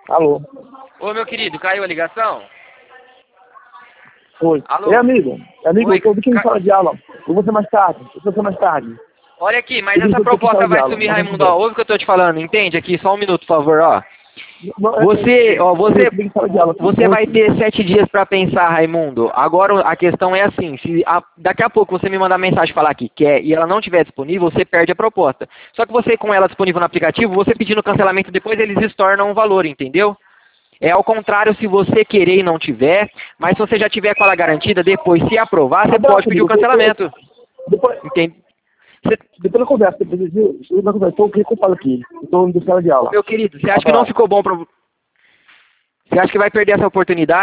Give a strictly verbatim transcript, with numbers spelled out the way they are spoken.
Alô? Ô, meu querido, caiu a ligação? Oi. Alô? É amigo. É amigo, Oi, eu tô ouvindo ca- em sala de aula. Eu vou ser mais tarde. Eu vou ser mais tarde. Olha aqui, mas Eu disse essa que eu tô em proposta sala de vai aula. sumir, Mas não Raimundo, ó. quiser. Ouve o que eu tô te falando, entende aqui, só um minuto, por favor, ó. Não, é- Você, ó, você, eu tô em sala de aula. você vai ter sete dias para pensar, Raimundo. Agora a questão é assim, se a- daqui a pouco você me mandar mensagem falar que quer e ela não estiver disponível, você perde a proposta. Só que você com ela disponível no aplicativo, você pedindo cancelamento depois, eles estornam o valor, entendeu? É ao contrário se você querer e não tiver, mas se você já tiver com ela garantida, depois se aprovar, você Abraço, pode pedir o amigo. Eu- eu- cancelamento. Depois, Entende? Você- depois eu converso. Depois eu, eu, eu converso. O que eu falo aqui? Eu tô indo em sala de Ô, aula. meu querido, você acha que não Abraço. ficou bom para você acha que vai perder essa oportunidade?